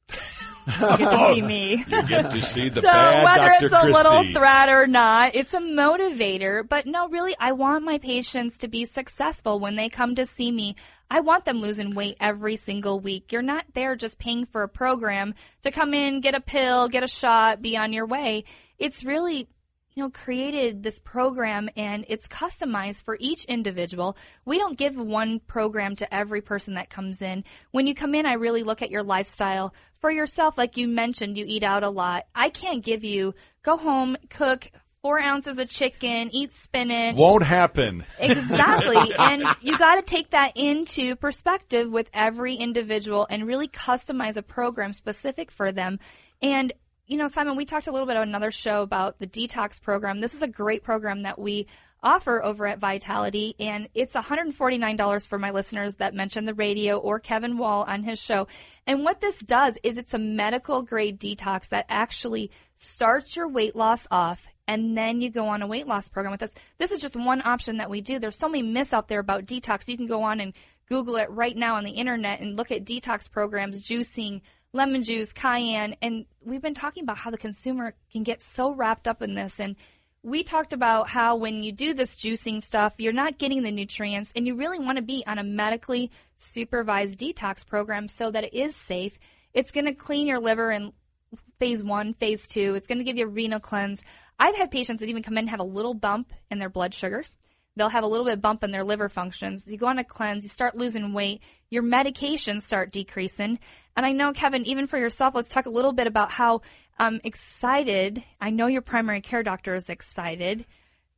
You get to see me. You get to see the so bad whether Dr. it's a Christie. little threat or not, it's a motivator. But no, really, I want my patients to be successful when they come to see me. I want them losing weight every single week. You're not there just paying for a program to come in, get a pill, get a shot, be on your way. It's really created this program, and it's customized for each individual. We don't give one program to every person that comes in. When you come in, I really look at your lifestyle. For yourself, like you mentioned, you eat out a lot. I can't give you, go home, cook 4 ounces of chicken, eat spinach. Won't happen. Exactly. And you got to take that into perspective with every individual and really customize a program specific for them. And Simon, we talked a little bit on another show about the detox program. This is a great program that we offer over at Vitality, and it's $149 for my listeners that mention the radio or Kevin Wall on his show. And what this does is it's a medical-grade detox that actually starts your weight loss off, and then you go on a weight loss program with us. This is just one option that we do. There's so many myths out there about detox. You can go on and Google it right now on the internet and look at detox programs, juicing, lemon juice, cayenne, and we've been talking about how the consumer can get so wrapped up in this. And we talked about how when you do this juicing stuff, you're not getting the nutrients, and you really want to be on a medically supervised detox program so that it is safe. It's going to clean your liver in phase 1, phase 2. It's going to give you a renal cleanse. I've had patients that even come in and have a little bump in their blood sugars. They'll have a little bit of bump in their liver functions. You go on a cleanse, you start losing weight, your medications start decreasing. And I know, Kevin, even for yourself, let's talk a little bit about how excited, I know your primary care doctor is excited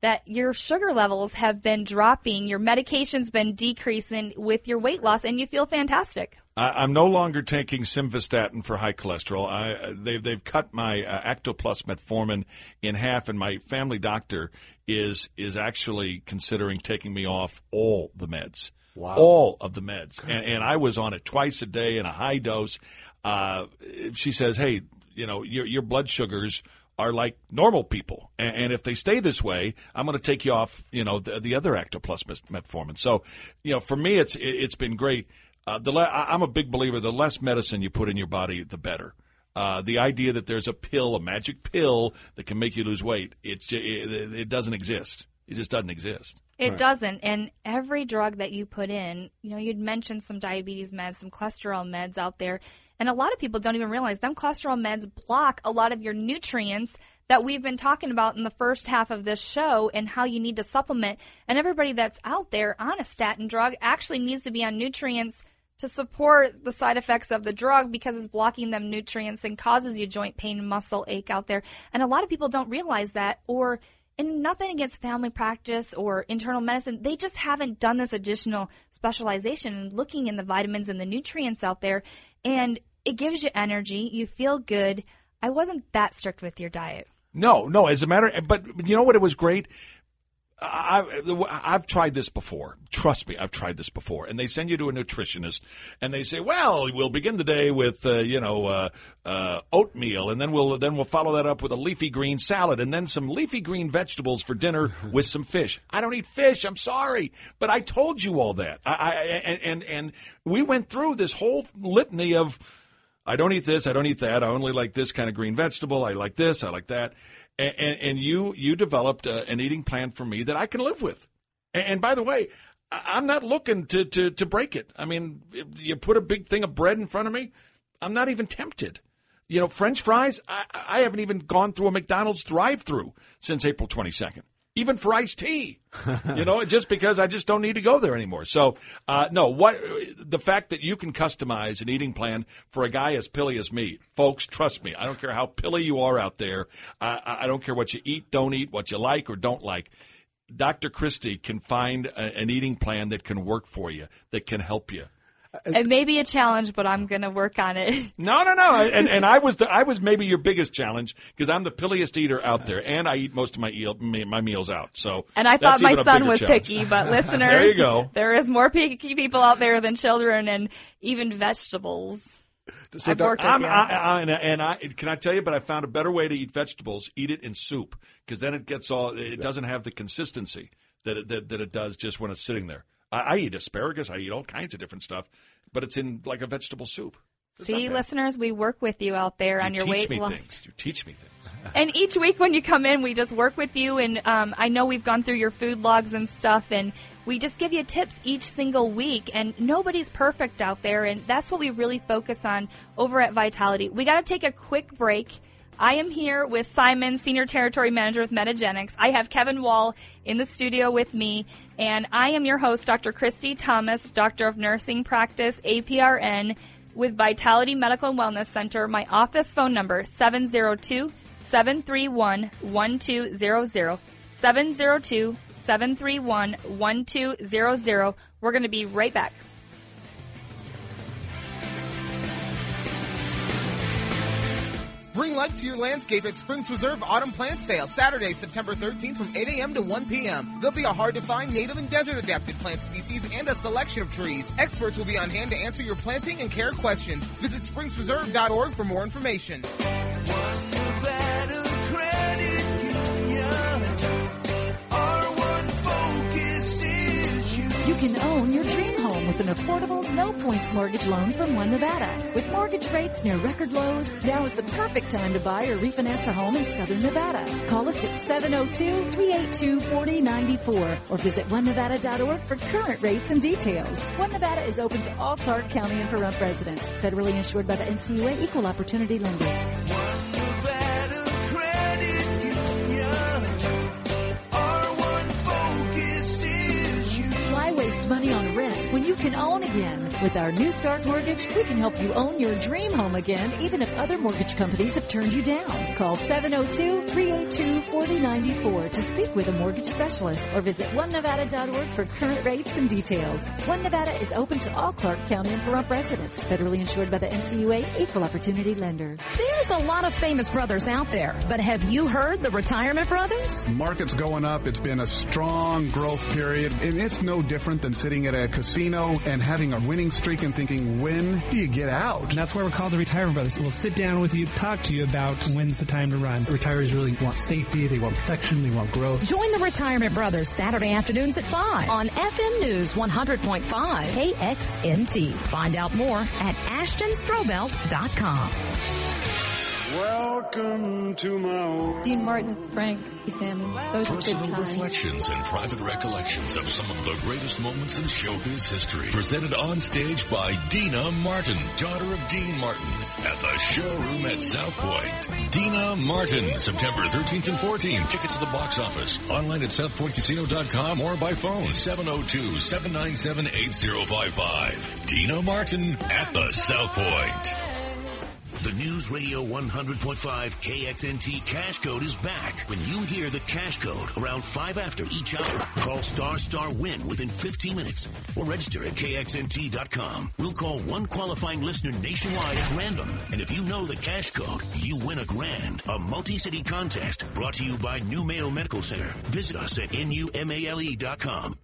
that your sugar levels have been dropping, your medication's been decreasing with your weight loss, and you feel fantastic. I'm no longer taking simvastatin for high cholesterol. They've cut my Actoplus metformin in half, and my family doctor is actually considering taking me off all the meds. Wow. All of the meds. And I was on it twice a day in a high dose. She says, hey, your blood sugars are like normal people. And if they stay this way, I'm going to take you off, the other Actoplus metformin. So, for me, it's been great. I'm a big believer, the less medicine you put in your body, the better. The idea that there's a magic pill that can make you lose weight, it doesn't exist. It just doesn't exist. It doesn't. And every drug that you put in, you'd mentioned some diabetes meds, some cholesterol meds out there. And a lot of people don't even realize them cholesterol meds block a lot of your nutrients that we've been talking about in the first half of this show and how you need to supplement. And everybody that's out there on a statin drug actually needs to be on nutrients to support the side effects of the drug because it's blocking them nutrients and causes you joint pain and muscle ache out there. And a lot of people don't realize that, and nothing against family practice or internal medicine. They just haven't done this additional specialization and looking in the vitamins and the nutrients out there. And it gives you energy. You feel good. I wasn't that strict with your diet. No. But you know what? It was great. I've tried this before. Trust me, I've tried this before. And they send you to a nutritionist, and they say, "Well, we'll begin the day with oatmeal, and then we'll follow that up with a leafy green salad, and then some leafy green vegetables for dinner with some fish." I don't eat fish. I'm sorry, but I told you all that. And we went through this whole litany of, I don't eat this, I don't eat that, I only like this kind of green vegetable, I like this, I like that. And you developed an eating plan for me that I can live with. And by the way, I'm not looking to break it. I mean, if you put a big thing of bread in front of me, I'm not even tempted. French fries, I haven't even gone through a McDonald's drive-through since April 22nd. Even for iced tea, just because I just don't need to go there anymore. So, the fact that you can customize an eating plan for a guy as pilly as me, folks, trust me, I don't care how pilly you are out there. I don't care what you eat, don't eat, what you like or don't like. Dr. Christy can find an eating plan that can work for you, that can help you. It may be a challenge, but I'm going to work on it. No. And I was maybe your biggest challenge because I'm the pilliest eater out there, and I eat most of my meals out. So, and I thought my son was picky, but listeners, there you go. There is more picky people out there than children, and even vegetables. So can I tell you? But I found a better way to eat vegetables. Eat it in soup because then it doesn't have the consistency that it does just when it's sitting there. I eat asparagus. I eat all kinds of different stuff, but it's in like a vegetable soup. See, listeners, we work with you out there on your weight loss. You teach me things. And each week when you come in, we just work with you. And I know we've gone through your food logs and stuff, and we just give you tips each single week. And nobody's perfect out there, and that's what we really focus on over at Vitality. We got to take a quick break. I am here with Simon, Senior Territory Manager with Metagenics. I have Kevin Wall in the studio with me, and I am your host, Dr. Christy Thomas, Doctor of Nursing Practice, APRN, with Vitality Medical and Wellness Center. My office phone number, 702-731-1200, 702-731-1200. We're going to be right back. Bring life to your landscape at Springs Reserve Autumn Plant Sale, Saturday, September 13th from 8 a.m. to 1 p.m. There'll be a hard-to-find native and desert-adapted plant species and a selection of trees. Experts will be on hand to answer your planting and care questions. Visit springsreserve.org for more information. You can own your dream home with an affordable, no-points mortgage loan from One Nevada. With mortgage rates near record lows, now is the perfect time to buy or refinance a home in Southern Nevada. Call us at 702-382-4094 or visit onenevada.org for current rates and details. One Nevada is open to all Clark County and Pahrump residents. Federally insured by the NCUA Equal Opportunity Lender. Money on rent when you can own again. With our New Start Mortgage, we can help you own your dream home again, even if other mortgage companies have turned you down. Call 702-382-4094 to speak with a mortgage specialist or visit onenevada.org for current rates and details. One Nevada is open to all Clark County and Pahrump residents. Federally insured by the NCUA, Equal Opportunity Lender. There's a lot of famous brothers out there, but have you heard the Retirement Brothers? Market's going up. It's been a strong growth period, and it's no different than sitting at a casino and having a winning streak and thinking, when do you get out? And that's why we're called the Retirement Brothers. We'll sit down with you, talk to you about when's the time to run. Retirees really want safety, they want protection, they want growth. Join the Retirement Brothers Saturday afternoons at 5 on FM News 100.5 KXNT. Find out more at AshtonStrobelt.com. Welcome to my home. Dean Martin, Frank, Sammy, those are good Personal times. reflections and private recollections of some of the greatest moments in showbiz history. Presented on stage by Dina Martin, daughter of Dean Martin, at the showroom at South Point. Dina Martin, September 13th and 14th. Tickets at the box office. Online at southpointcasino.com or by phone 702-797-8055. Dina Martin at the South Point. The News Radio 100.5 KXNT cash code is back. When you hear the cash code around 5 after each hour, call **WIN within 15 minutes or register at KXNT.com. We'll call one qualifying listener nationwide at random. And if you know the cash code, you win $1,000. A multi-city contest brought to you by New Mayo Medical Center. Visit us at NUMALE.com.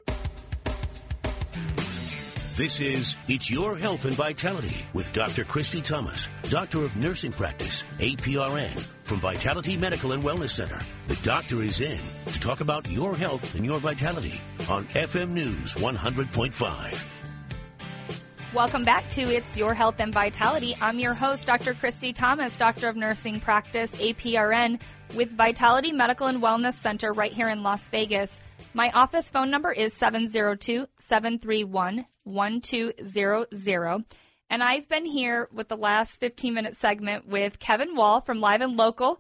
This is It's Your Health and Vitality with Dr. Christy Thomas, Doctor of Nursing Practice, APRN, from Vitality Medical and Wellness Center. The doctor is in to talk about your health and your vitality on FM News 100.5. Welcome back to It's Your Health and Vitality. I'm your host, Dr. Christy Thomas, Doctor of Nursing Practice, APRN, with Vitality Medical and Wellness Center right here in Las Vegas. My office phone number is 702-731-1200. And I've been here with the last 15-minute segment with Kevin Wall from Live and Local,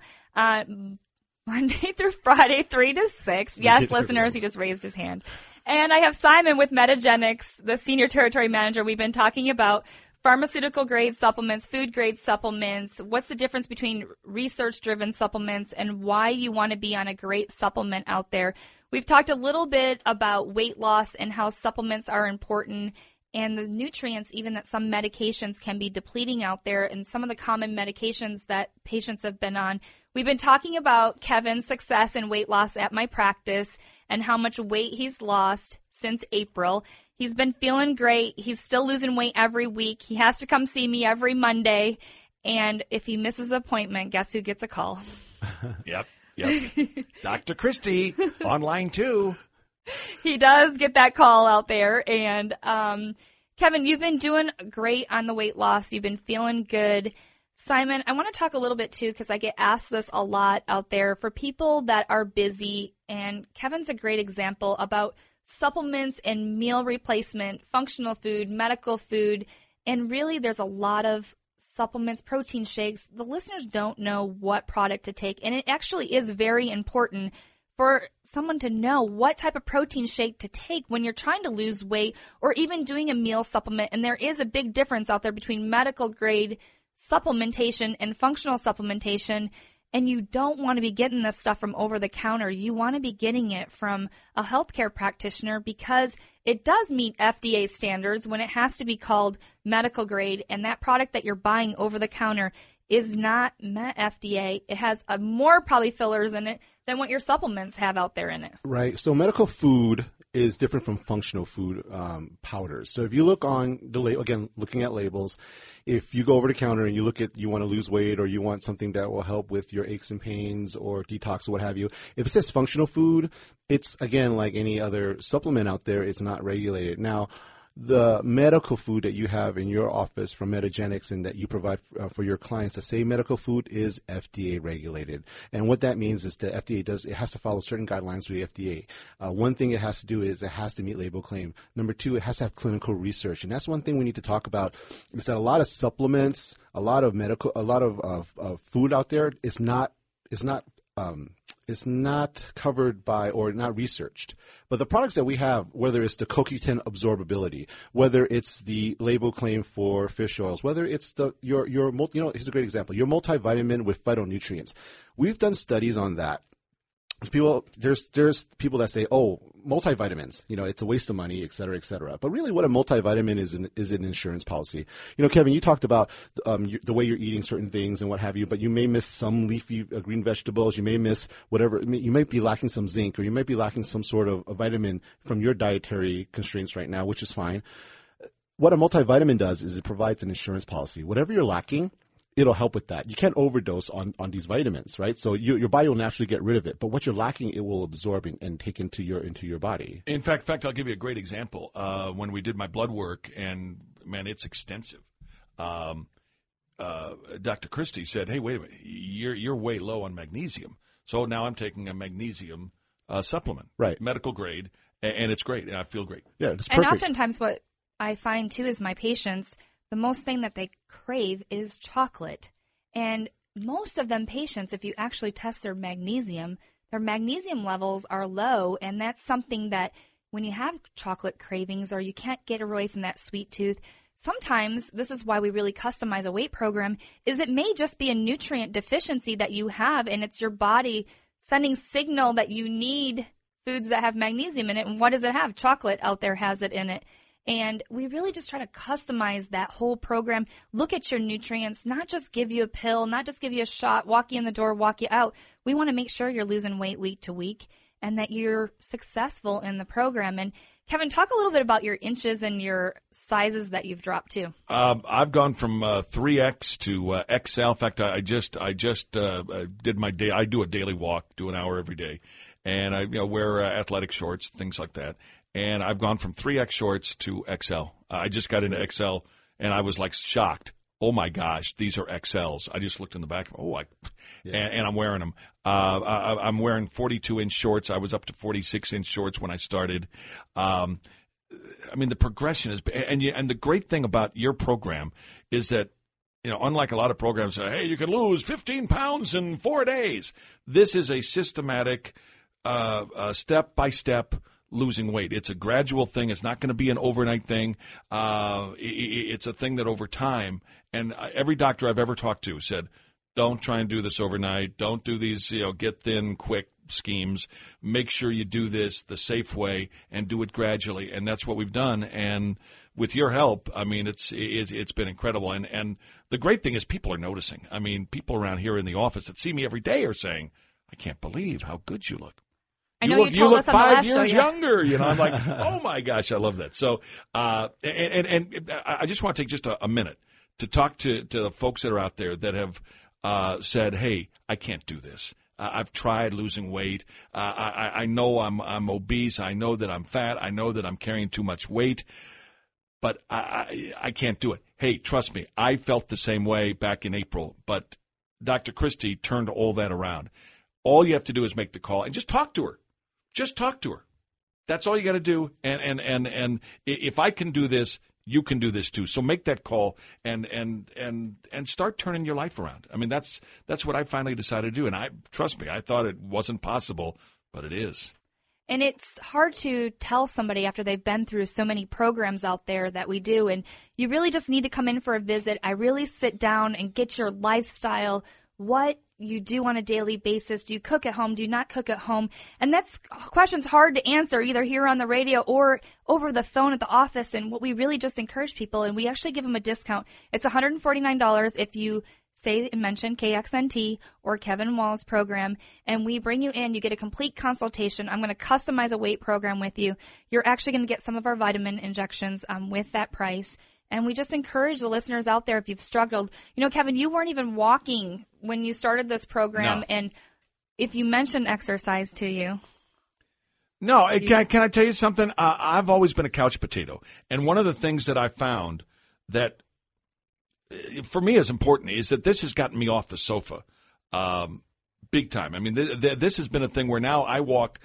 Monday through Friday, 3 to 6. Yes, listeners, he just raised his hand. And I have Simon with Metagenics, the Senior Territory Manager. We've been talking about pharmaceutical-grade supplements, food-grade supplements, what's the difference between research-driven supplements, and why you want to be on a great supplement out there. We've talked a little bit about weight loss and how supplements are important and the nutrients even that some medications can be depleting out there and some of the common medications that patients have been on. We've been talking about Kevin's success in weight loss at my practice and how much weight he's lost since April. He's been feeling great. He's still losing weight every week. He has to come see me every Monday. And if he misses an appointment, guess who gets a call? Yep. Dr. Christy, online too. He does get that call out there. And Kevin, you've been doing great on the weight loss. You've been feeling good. Simon, I want to talk a little bit too because I get asked this a lot out there for people that are busy. And Kevin's a great example about supplements and meal replacement, functional food, medical food. And really there's a lot of supplements, protein shakes. The listeners don't know what product to take. And it actually is very important for someone to know what type of protein shake to take when you're trying to lose weight or even doing a meal supplement. And there is a big difference out there between medical grade supplementation and functional supplementation. And you don't want to be getting this stuff from over the counter. You want to be getting it from a healthcare practitioner because it does meet FDA standards when it has to be called medical grade. And that product that you're buying over the counter is not met FDA. It has more probably fillers in it than what your supplements have out there in it. Right. So medical food is different from functional food powders. So if you look on the label, again, looking at labels, if you go over the counter and you look at, you want to lose weight or you want something that will help with your aches and pains or detox or what have you, if it says functional food, it's, again, like any other supplement out there, it's not regulated. Now, the medical food that you have in your office from Metagenics and that you provide for your clients to say medical food is FDA regulated. And what that means is the FDA it has to follow certain guidelines with the FDA. One thing it has to do is it has to meet label claim. Number two, it has to have clinical research. And that's one thing we need to talk about is that a lot of supplements, a lot of food out there is not covered by or not researched. But the products that we have, whether it's the CoQ10 absorbability, whether it's the label claim for fish oils, whether it's your here's a great example, your multivitamin with phytonutrients. We've done studies on that. There's people that say, oh, multivitamins, it's a waste of money, et cetera, et cetera. But really what a multivitamin is an insurance policy. Kevin, you talked about the way you're eating certain things and what have you, but you may miss some leafy green vegetables. You may miss whatever. You might be lacking some zinc, or you might be lacking some sort of a vitamin from your dietary constraints right now, which is fine. What a multivitamin does is it provides an insurance policy. Whatever you're lacking, it'll help with that. You can't overdose on these vitamins, right? So your body will naturally get rid of it. But what you're lacking, it will absorb and take into your body. In fact, I'll give you a great example. When we did my blood work, and, man, it's extensive. Dr. Christie said, hey, wait a minute, you're way low on magnesium. So now I'm taking a magnesium supplement, right? Medical grade, and it's great, and I feel great. Yeah, it's perfect. And oftentimes what I find, too, is my patients, the most thing that they crave is chocolate. And most of them patients, if you actually test their magnesium levels are low. And that's something that when you have chocolate cravings or you can't get away from that sweet tooth, sometimes this is why we really customize a weight program, is it may just be a nutrient deficiency that you have, and it's your body sending signal that you need foods that have magnesium in it. And what does it have? Chocolate out there has it in it. And we really just try to customize that whole program, look at your nutrients, not just give you a pill, not just give you a shot, walk you in the door, walk you out. We want to make sure you're losing weight week to week and that you're successful in the program. And Kevin, talk a little bit about your inches and your sizes that you've dropped too. I've gone from 3X to XL. In fact, I just did my day. I do a daily walk, do an hour every day, and I wear athletic shorts, things like that. And I've gone from 3X shorts to XL. I just got into XL, and I was like shocked. Oh my gosh, these are XLs. I just looked in the back. And I'm wearing them. I'm wearing 42-inch shorts. I was up to 46-inch shorts when I started. I mean, the progression is, and the great thing about your program is that, unlike a lot of programs say, hey, you can lose 15 pounds in 4 days. This is a systematic, step-by-step losing weight. It's a gradual thing. It's not going to be an overnight thing. It's a thing that over time, and every doctor I've ever talked to said, don't try and do this overnight. Don't do these, get thin, quick schemes. Make sure you do this the safe way and do it gradually. And that's what we've done. And with your help, I mean, it's been incredible. And the great thing is people are noticing. I mean, people around here in the office that see me every day are saying, I can't believe how good you look. I know you told us on the last show. You look 5 years younger. I'm like, oh my gosh, I love that. So, and I just want to take just a minute to talk to the folks that are out there that have said, hey, I can't do this. I've tried losing weight. I know I'm obese. I know that I'm fat. I know that I'm carrying too much weight, but I can't do it. Hey, trust me, I felt the same way back in April, but Dr. Christie turned all that around. All you have to do is make the call and just talk to her. Just talk to her. That's all you got to do. And if I can do this, you can do this too. So make that call and start turning your life around. I mean, that's what I finally decided to do. And trust me, I thought it wasn't possible, but it is. And it's hard to tell somebody after they've been through so many programs out there that we do. And you really just need to come in for a visit. I really sit down and get your lifestyle, what you do on a daily basis. Do you cook at home? Do you not cook at home? And that's questions hard to answer either here on the radio or over the phone at the office. And what we really just encourage people, and we actually give them a discount. It's $149 if you say and mention KXNT or Kevin Wall's program, and we bring you in. You get a complete consultation. I'm going to customize a weight program with you. You're actually going to get some of our vitamin injections with that price. And we just encourage the listeners out there, if you've struggled. Kevin, you weren't even walking when you started this program. No. And if you mention exercise to you. No, can I tell you something? I've always been a couch potato. And one of the things that I found that for me is important is that this has gotten me off the sofa big time. I mean, this has been a thing where now I walk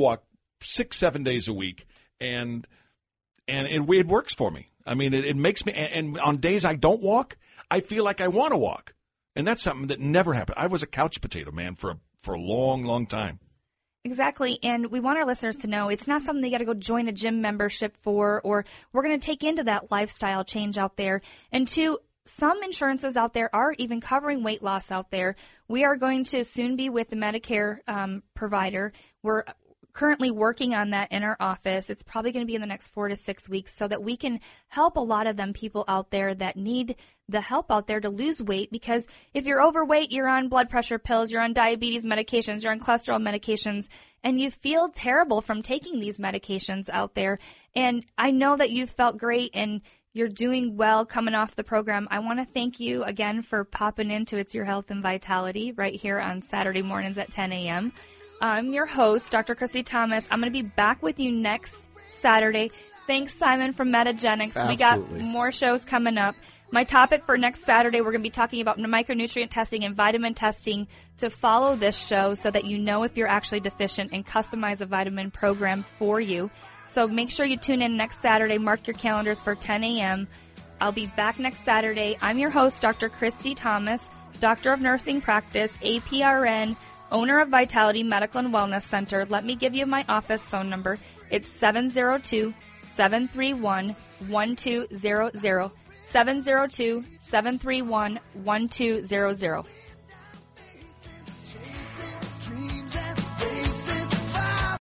6-7 days a week, and it works for me. I mean, it makes me, and on days I don't walk, I feel like I want to walk. And that's something that never happened. I was a couch potato, man, for for a long, long time. Exactly, and we want our listeners to know it's not something they got to go join a gym membership for, or we're going to take into that lifestyle change out there. And two, some insurances out there are even covering weight loss out there. We are going to soon be with the Medicare provider. We're currently working on that in our office. It's probably going to be in the next 4 to 6 weeks so that we can help a lot of them people out there that need the help out there to lose weight, because if you're overweight, you're on blood pressure pills, you're on diabetes medications, you're on cholesterol medications, and you feel terrible from taking these medications out there. And I know that you felt great and you're doing well coming off the program. I want to thank you again for popping into It's Your Health and Vitality right here on Saturday mornings at 10 a.m. I'm your host, Dr. Christy Thomas. I'm going to be back with you next Saturday. Thanks, Simon from Metagenics. Absolutely. We got more shows coming up. My topic for next Saturday, we're going to be talking about micronutrient testing and vitamin testing to follow this show so that you know if you're actually deficient and customize a vitamin program for you. So make sure you tune in next Saturday. Mark your calendars for 10 a.m. I'll be back next Saturday. I'm your host, Dr. Christy Thomas, Doctor of Nursing Practice, APRN, owner of Vitality Medical and Wellness Center. Let me give you my office phone number. It's 702-731-1200. 702-731-1200.